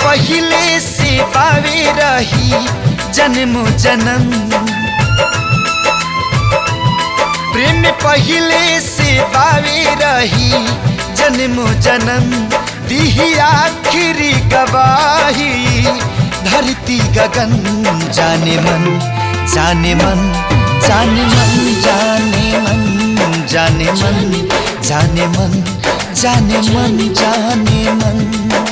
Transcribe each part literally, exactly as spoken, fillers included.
पहिले से पावे रही जन्म जन्म प्रेम पहिले से पावे रही जन्म जन्म दिही आखिरी गवाही धरती गगन जाने मन जाने मन जाने मन जाने मन जाने मन जाने मन जाने मन जाने मन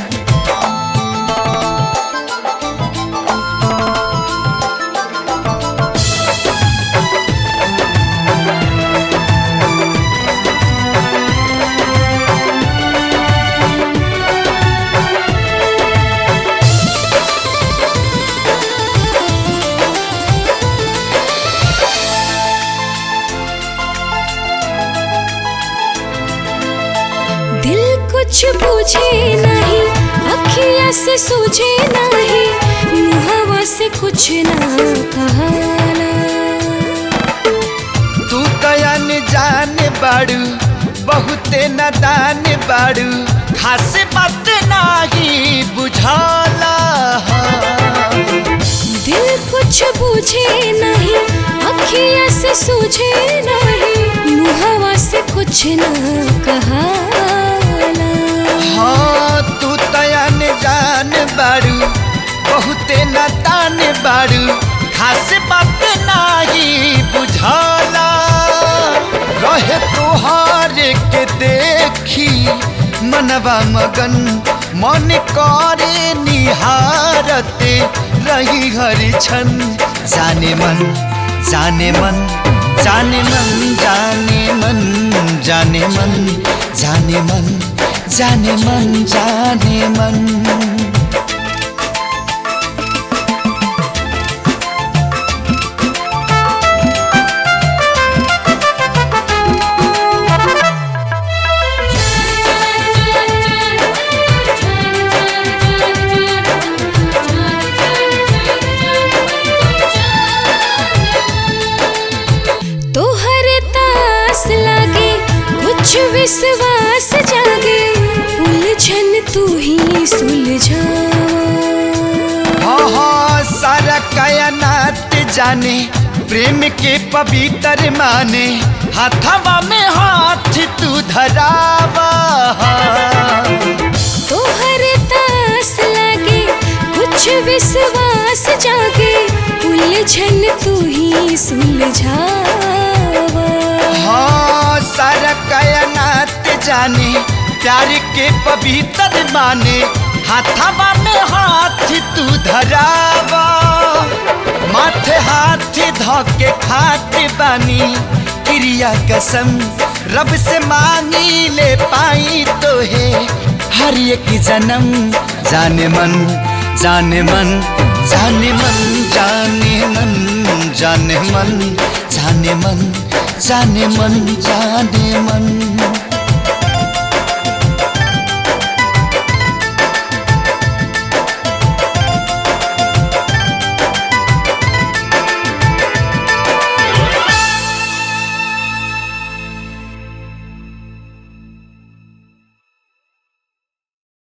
दिल कुछ पूछे नहीं, अखियाँ से सूझे नहीं, मुहावा से कुछ ना कहना। तू कयन जान बाड़ू बहुते नादान बाड़ू खास बात नाही बुझाला। दिल कुछ पूछे नहीं, अखियाँ से सूझे नहीं, मुहावा से कुछ ना कहना। हाँ तू तयन जान बाड़ू बहुते नादान बाड़ू खास बात नाही बुझाला। रहे तोहार के देखी मनवा मगन मन करे निहारते रही हर क्षण जाने मन जाने मन जाने मन जाने मन जाने मन जाने मन जाने मन जाने मन कुछ विश्वास जागे उलझन तू ही सुलझा। हाँ हाँ सारा कायनात जाने प्रेम के पवित्र माने हाथवा में हाथ तू धरावा। तोहर तास लागे कुछ विश्वास जागे उलझन तू ही सुलझावा। हाँ सारा कायनात जाने प्यार के पवित्र माने हाथवा में हाथ तू धरावा। माथे हाथ धोके खाते बानी क्रिया कसम रब से मांगी ले पाई तो है हर एक जन्म जाने मन जाने मन जाने मन जाने मन जाने मन जाने मन जाने मन जाने मन।